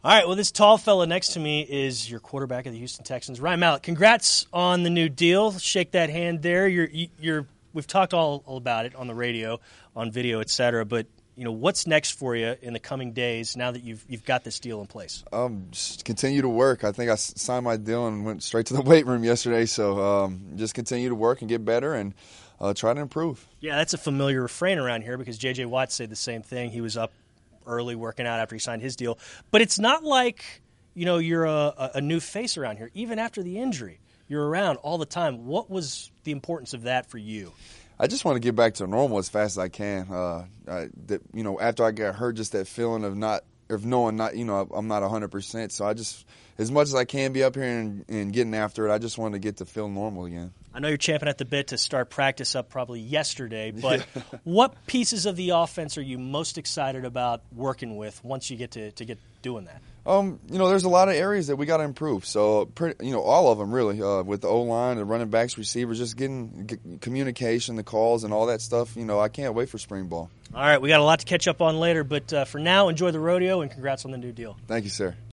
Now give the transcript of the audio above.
All right, well, this tall fella next to me is your quarterback of the Houston Texans, Ryan Mallett. Congrats on the new deal. Shake that hand there. We've talked all about it on the radio, on video, et cetera, but what's next for you in the coming days now that you've got this deal in place? Just continue to work. I think I signed my deal and went straight to the weight room yesterday, so just continue to work and get better and try to improve. Yeah, that's a familiar refrain around here because J.J. Watt said the same thing. He was up early working out after he signed his deal. But it's not like, you're a new face around here. Even after the injury, you're around all the time. What was the importance of that for you? I just want to get back to normal as fast as I can. After I got hurt, just that feeling of knowing I'm not 100%. So I just, as much as I can be up here and getting after it, I just want to get to feel normal again. I know you're champing at the bit to start practice up probably yesterday, but what pieces of the offense are you most excited about working with once you get to get doing that? There's a lot of areas that we got to improve. So, all of them really, with the O-line, the running backs, receivers, just getting communication, the calls, and all that stuff. I can't wait for spring ball. All right, we got a lot to catch up on later, but for now, enjoy the rodeo and congrats on the new deal. Thank you, sir.